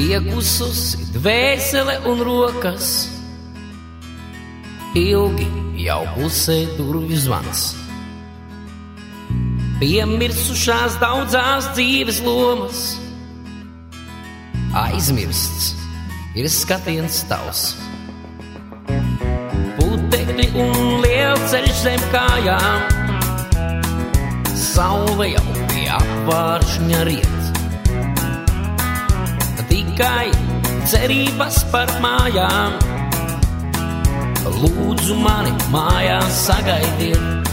Iekususi dvēsele un rokas, ilgi jau pusē durvju zvans. Piemirsušās daudzās dzīves lomas, aizmirsts ir skatiens tavs. Putekļi un lielceļš zem kājām, saule jau pie apvāršņa riet. Tikai cerības par mājām, lūdzu mani mājās sagaidiet.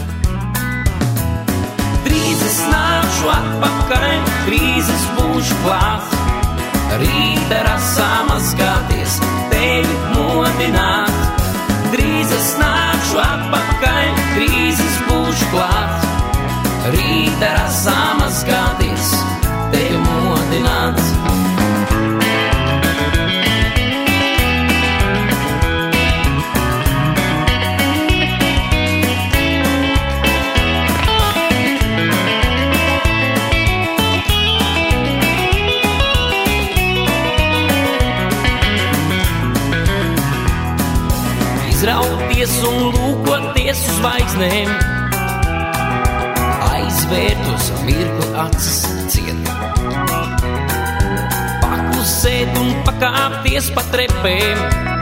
Drīz es nākšu atpakaļ, drīz es būšu klāt, rīta rasā mazgāties, tevi modināt. Drīz es nākšu atpakaļ, drīz es būšu klāt, rīta rasā mazgāties, tevi modināt. Izrauties un lūkoties uz zvaigznēm, aizvērt uz mirkli acis ciet. Paklusēt un pakāpties pa trepēm,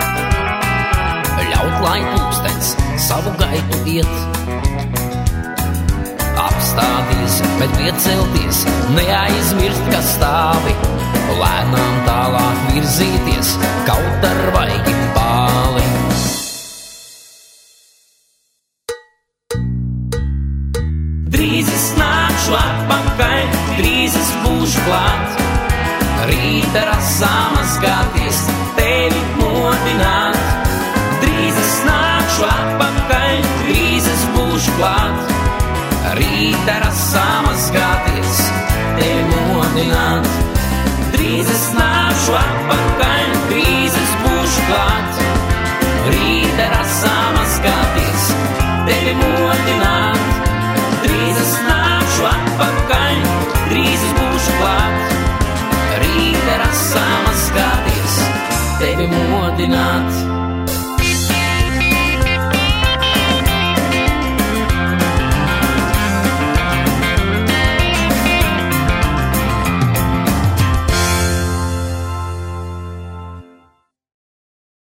ļaut, lai pulkstenis savu gaitu iet. Apstāties, bet piecelties, neaizmirst, ka stāvi, lēnām tālāk virzīties, kaut ar vaigi pāli. Drīz es nākšu atpakaļ, drīz es būšu klāt, rīta rasā mazgāties, tevi modināt. Drīz es nākšu atpakaļ, drīz es būšu klāt, rīta rasā mazgāties, tevi modināt. Drīz es nākšu atpakaļ, drīz es būšu klāt, rīta rasā mazgāties, tevi modināt. Drīz es nākšu atpakaļ, drīz es būšu klāt, rīta rasā mazgāties, tevi modināt.